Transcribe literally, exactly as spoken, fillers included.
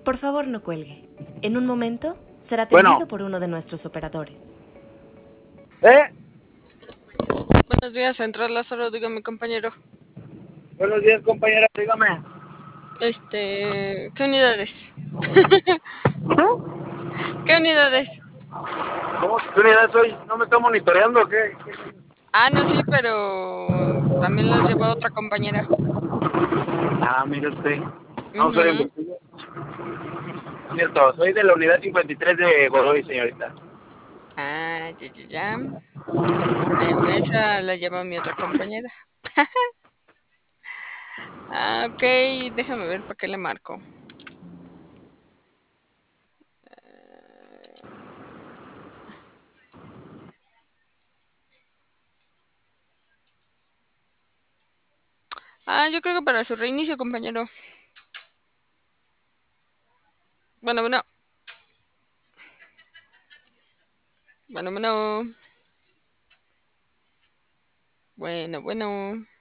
Por favor, no cuelgue. En un momento será Bueno, atendido por uno de nuestros operadores. ¿eh? Buenos días, Central Lázaro, diga mi compañero. Buenos días, compañera, dígame. Este, ¿qué unidades? ¿Qué unidades? ¿Cómo? ¿Qué unidad soy? ¿No me está monitoreando o qué? Ah, no, sí, pero también las llevó otra compañera. Ah, mire usted. No, soy Ujú. investigador. Cierto, soy de la unidad cincuenta y tres de Godoy, señorita. Ah, ya, ya, ya. Em, esa la lleva mi otra compañera. Ah, ok, déjame ver para qué le marco. Ah, yo creo que para su reinicio, compañero. Bueno, bueno, bueno, bueno, bueno, bueno.